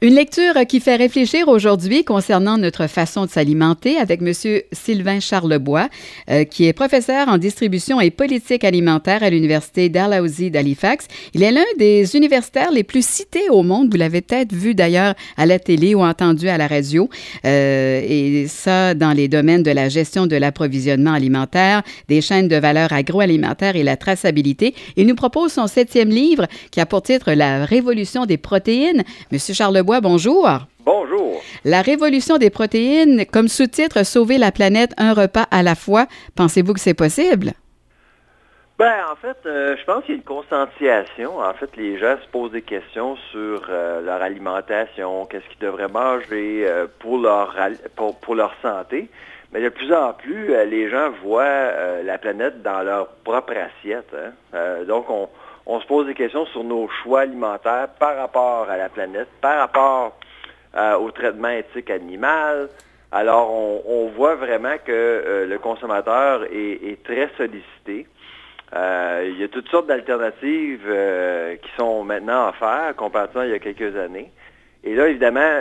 Une lecture qui fait réfléchir aujourd'hui concernant notre façon de s'alimenter avec M. Sylvain Charlebois, qui est professeur en distribution et politique alimentaire à l'Université Dalhousie d'Halifax. Il est l'un des universitaires les plus cités au monde. Vous l'avez peut-être vu d'ailleurs à la télé ou entendu à la radio. Et ça, dans les domaines de la gestion de l'approvisionnement alimentaire, des chaînes de valeur agroalimentaire et la traçabilité. Il nous propose son 7e livre qui a pour titre « La révolution des protéines ». Monsieur Charlebois, bonjour. Bonjour. La révolution des protéines, comme sous-titre « Sauver la planète un repas à la fois ». Pensez-vous que c'est possible? En fait, je pense qu'il y a une conscientisation. En fait, les gens se posent des questions sur leur alimentation, qu'est-ce qu'ils devraient manger pour leur santé. Mais de plus en plus, les gens voient la planète dans leur propre assiette. Donc, on se pose des questions sur nos choix alimentaires par rapport à la planète, par rapport au traitement éthique animal. Alors, on voit vraiment que le consommateur est très sollicité. Il y a toutes sortes d'alternatives qui sont maintenant offertes, comparativement il y a quelques années. Et là, évidemment,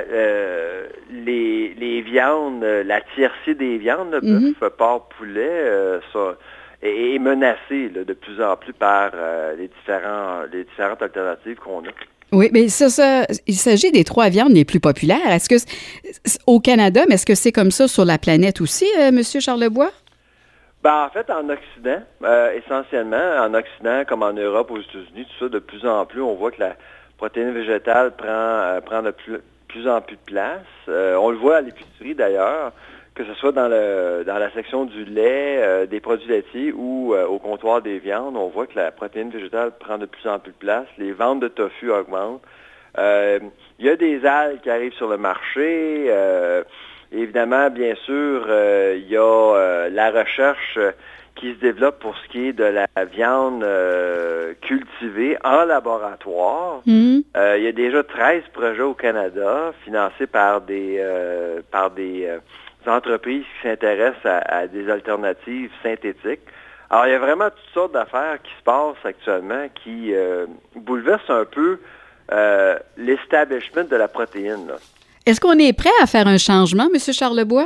les viandes, la tiercé des viandes, bœuf, porc, poulet, ça est menacée là, de plus en plus par les différentes alternatives qu'on a. Oui, mais ça, il s'agit des 3 viandes les plus populaires. Est-ce que au Canada, mais est-ce que c'est comme ça sur la planète aussi, Monsieur Charlebois? En fait, en Occident, essentiellement, en Occident comme en Europe, aux États-Unis, tout ça, de plus en plus, on voit que la protéine végétale prend de plus en plus de place. On le voit à l'épicerie d'ailleurs, que ce soit dans la section du lait, des produits laitiers ou au comptoir des viandes, on voit que la protéine végétale prend de plus en plus de place. Les ventes de tofu augmentent. Il y a des algues qui arrivent sur le marché. Évidemment, bien sûr, il y a la recherche qui se développe pour ce qui est de la viande cultivée en laboratoire. Il y a déjà 13 projets au Canada financés par des entreprises qui s'intéressent à des alternatives synthétiques. Alors, il y a vraiment toutes sortes d'affaires qui se passent actuellement qui bouleversent un peu l'establishment de la protéine, là. Est-ce qu'on est prêt à faire un changement, M. Charlebois?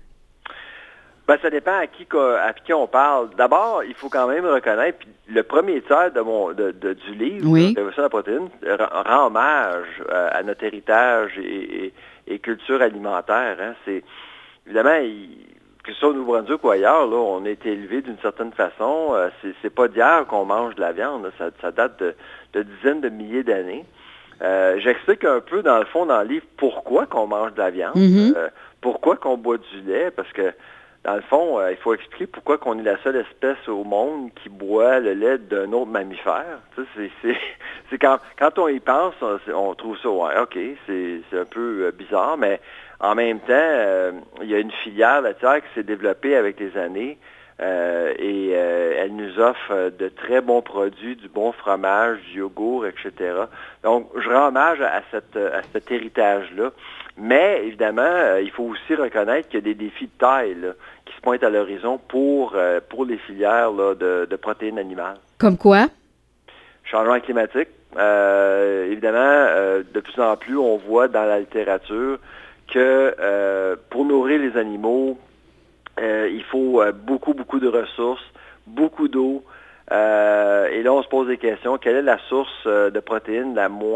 Ça dépend à qui on parle. D'abord, il faut quand même reconnaître, puis le premier tiers du livre, oui. de la protéine, rend hommage à notre héritage et culture alimentaire. C'est évidemment, que ce soit au Nouveau-Brunswick ou ailleurs, là, on est élevé d'une certaine façon. C'est pas d'hier qu'on mange de la viande. Là. Ça date de dizaines de milliers d'années. J'explique un peu, dans le fond, dans le livre, pourquoi qu'on mange de la viande, pourquoi qu'on boit du lait, parce que, dans le fond, il faut expliquer pourquoi qu'on est la seule espèce au monde qui boit le lait d'un autre mammifère. C'est quand on y pense, on trouve ça, ouais, OK, c'est un peu bizarre, mais en même temps, il y a une filière laitière qui s'est développée avec les années, et elle nous offre de très bons produits, du bon fromage, du yogourt, etc. Donc, je rends hommage à cet héritage-là. Mais, évidemment, il faut aussi reconnaître qu'il y a des défis de taille là, qui se pointent à l'horizon pour les filières là, de protéines animales. Comme quoi? Changement climatique. Évidemment, de plus en plus, on voit dans la littérature que pour nourrir les animaux, il faut beaucoup de ressources, beaucoup d'eau. Et là, on se pose des questions. Quelle est la source de protéines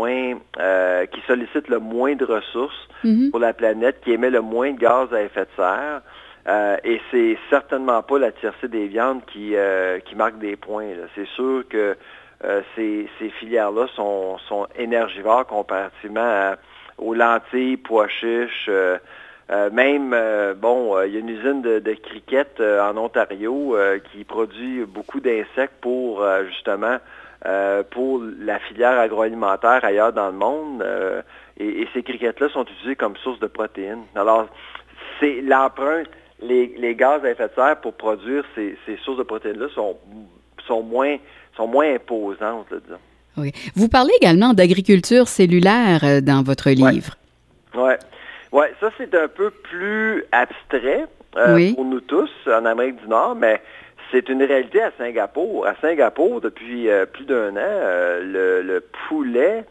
qui sollicite le moins de ressources pour la planète, qui émet le moins de gaz à effet de serre? Et c'est certainement pas la tiercé des viandes qui marque des points, là. C'est sûr que ces filières-là sont énergivores comparativement aux lentilles, pois chiches. Il y a une usine de cricket en Ontario qui produit beaucoup d'insectes pour justement pour la filière agroalimentaire ailleurs dans le monde. Et ces crickets-là sont utilisés comme source de protéines. Alors, c'est l'empreinte, les gaz à effet de serre pour produire ces sources de protéines-là sont moins imposantes, là, disons. Oui. Vous parlez également d'agriculture cellulaire dans votre livre. Oui, ça c'est un peu plus abstrait pour nous tous en Amérique du Nord, mais c'est une réalité à Singapour. À Singapour, depuis plus d'1 an, le poulet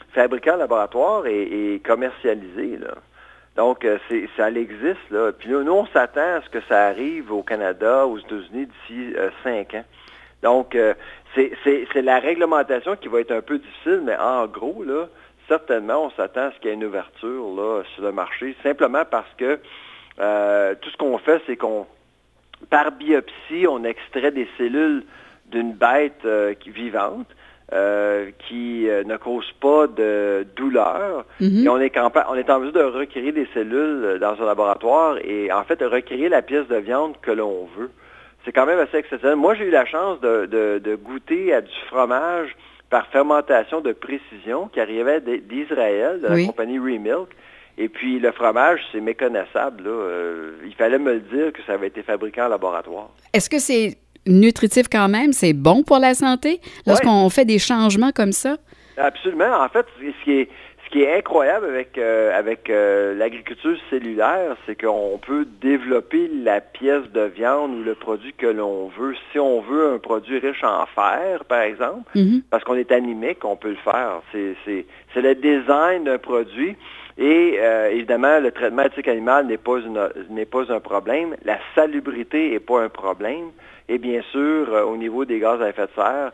fabriqué en laboratoire et commercialisé, là. Donc, ça existe, là. Puis nous, on s'attend à ce que ça arrive au Canada, aux États-Unis d'ici 5 ans. Donc, c'est la réglementation qui va être un peu difficile, mais en gros, là, certainement, on s'attend à ce qu'il y ait une ouverture là, sur le marché, simplement parce que tout ce qu'on fait, c'est par biopsie, on extrait des cellules d'une bête vivante qui ne cause pas de douleur. Mm-hmm. Et on est en mesure de recréer des cellules dans un laboratoire et en fait de recréer la pièce de viande que l'on veut. C'est quand même assez exceptionnel. Moi, j'ai eu la chance de goûter à du fromage par fermentation de précision qui arrivait d'Israël, de la compagnie Remilk. Et puis, le fromage, c'est méconnaissable, là. Il fallait me le dire que ça avait été fabriqué en laboratoire. Est-ce que c'est nutritif quand même? C'est bon pour la santé lorsqu'on fait des changements comme ça? Absolument. En fait, ce qui est incroyable avec l'agriculture cellulaire, c'est qu'on peut développer la pièce de viande ou le produit que l'on veut. Si on veut un produit riche en fer, par exemple, parce qu'on est animique, on peut le faire. C'est le design d'un produit. Et évidemment, le traitement éthique animal n'est pas un problème. La salubrité n'est pas un problème. Et bien sûr, au niveau des gaz à effet de serre,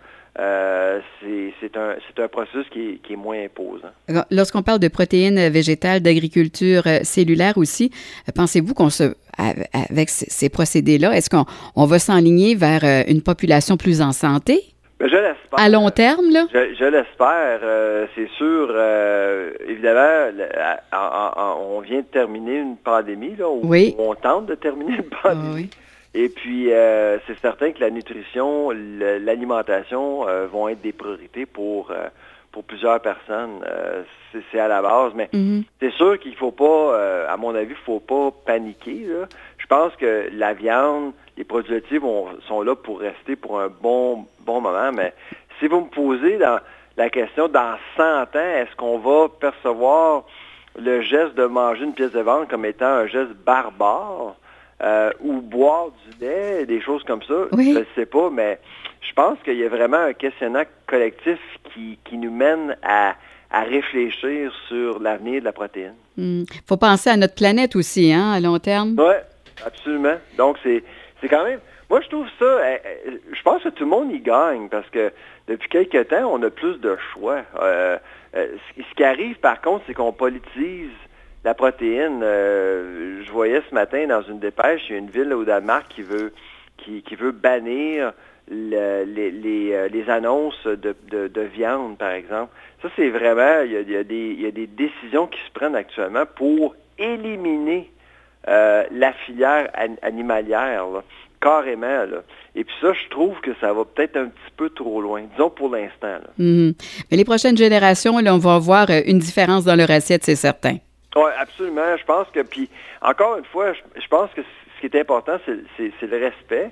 c'est un processus qui est moins imposant. Lorsqu'on parle de protéines végétales, d'agriculture cellulaire aussi, pensez-vous avec ces procédés-là, est-ce qu'on va s'enligner vers une population plus en santé? Mais je l'espère. À long terme, là? Je l'espère. C'est sûr, évidemment, on vient de terminer une pandémie, là, où on tente de terminer une pandémie. Oui. Et puis, c'est certain que la nutrition, l'alimentation vont être des priorités pour plusieurs personnes. C'est à la base. Mais c'est sûr qu'il ne faut pas, à mon avis, il ne faut pas paniquer, là. Je pense que la viande, les produits laitiers sont là pour rester pour un bon moment. Mais si vous me posez la question, dans 100 ans, est-ce qu'on va percevoir le geste de manger une pièce de viande comme étant un geste barbare? Ou boire du lait, des choses comme ça, je ne sais pas, mais je pense qu'il y a vraiment un questionnement collectif qui nous mène à réfléchir sur l'avenir de la protéine. Il faut penser à notre planète aussi, hein, à long terme. Oui, absolument. Donc, c'est quand même... Moi, je trouve ça... je pense que tout le monde y gagne, parce que depuis quelques temps, on a plus de choix. Ce qui arrive, par contre, c'est qu'on politise la protéine. Je voyais ce matin dans une dépêche, il y a une ville au Danemark qui veut bannir les annonces de viande, par exemple. Ça, c'est vraiment, il y a des décisions qui se prennent actuellement pour éliminer la filière animalière, là, carrément, là. Et puis ça, je trouve que ça va peut-être un petit peu trop loin, disons pour l'instant, là. Mais les prochaines générations, là, on va voir une différence dans leur assiette, c'est certain. Oui, absolument. Je pense que, puis encore une fois, je pense que ce qui est important, c'est le respect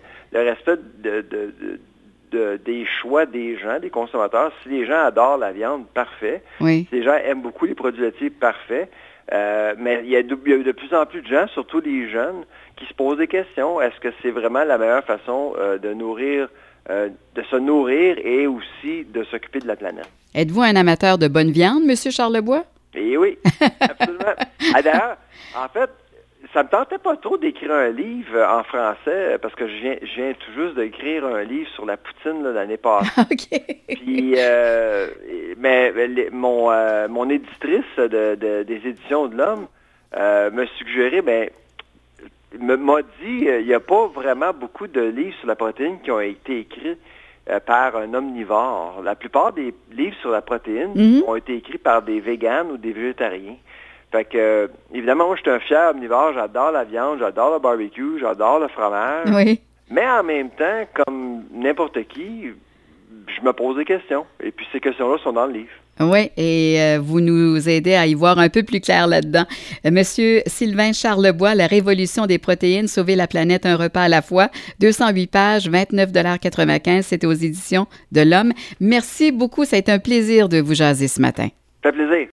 des choix des gens, des consommateurs. Si les gens adorent la viande, parfait. Oui. Si les gens aiment beaucoup les produits laitiers, parfait. Mais il y a de plus en plus de gens, surtout les jeunes, qui se posent des questions. Est-ce que c'est vraiment la meilleure façon de se nourrir et aussi de s'occuper de la planète? Êtes-vous un amateur de bonne viande, M. Charlebois? Eh oui, absolument. D'ailleurs, en fait, ça me tentait pas trop d'écrire un livre en français parce que je viens tout juste d'écrire un livre sur la poutine là, l'année passée. OK. Puis, mon éditrice des éditions de l'Homme m'a suggéré, m'a dit, il n'y a pas vraiment beaucoup de livres sur la protéine qui ont été écrits par un omnivore. La plupart des livres sur la protéine ont été écrits par des véganes ou des végétariens. Fait que, évidemment, moi, je suis un fier omnivore. J'adore la viande, j'adore le barbecue, j'adore le fromage. Oui. Mais en même temps, comme n'importe qui, je me pose des questions. Et puis, ces questions-là sont dans le livre. Oui, et vous nous aidez à y voir un peu plus clair là-dedans. Monsieur Sylvain Charlebois, La révolution des protéines, sauver la planète, un repas à la fois, 208 pages, 29,95 $, c'est aux éditions de l'Homme. Merci beaucoup, ça a été un plaisir de vous jaser ce matin. Ça fait plaisir.